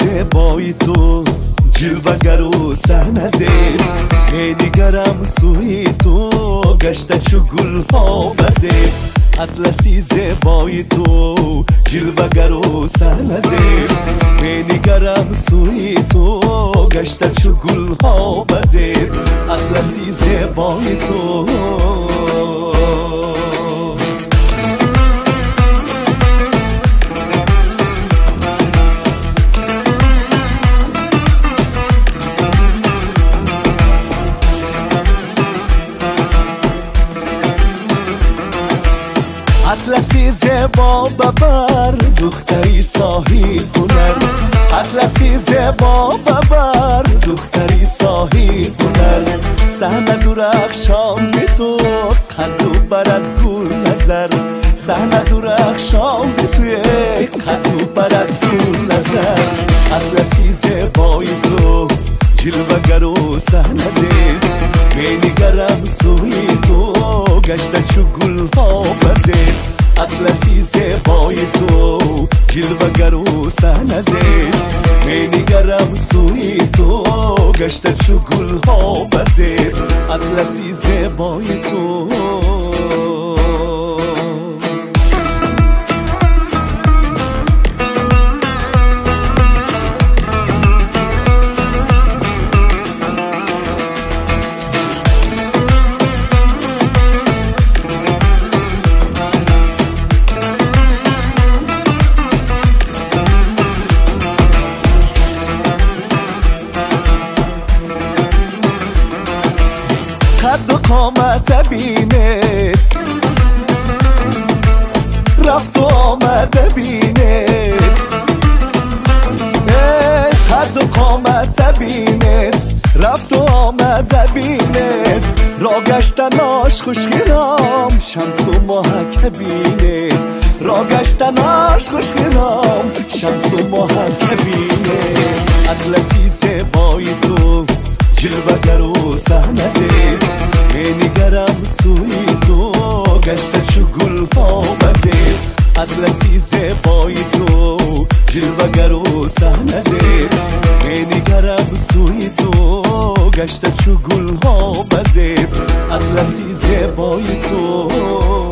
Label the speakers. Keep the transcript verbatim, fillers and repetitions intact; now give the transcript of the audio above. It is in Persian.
Speaker 1: زیبایی تو جلوگر و سحنزیر می‌نگرم سوی تو گشته چو گل‌ها بزیر اطلسی زیبایی تو جلوگر و سحنزیر می‌نگرم سوی تو گشته چو گل‌ها بزیر اطلسی زیبایی تو اطلسی زیبا ببر دختری صاحب هنر اطلسی زیبا ببر دختری صاحب هنر صحنه درخشان ز تو قد و برد گل نظر صحنه درخشان ز توی قد و برد گل نظر اطلسی زیبای تو جلوگر و سحنزیر می‌نگرم سوی تو گشته چو گل‌ها بزیر اطلسی زیبای تو جلوگر و سحنزیر می‌نگرم سوی تو گشته چو گل‌ها بزیر اطلسی زیبای تو قد و قامت بینت رفت و آمد بینت قد و قامت بینت رفت و آمد بینت را گشتناش خوشگرام شمس و ماهک بینت را گشتناش خوشگرام شمس و ماهک بینت اطلسی زیبای تو جلوگر و سحنزیر می‌نگرم سوی تو گشته چو گل‌ها بزیر اطلسی زیبای تو جلوگر و سحنزیر می‌نگرم سوی تو گشته چو گل‌ها بزیر اطلسی زیبای تو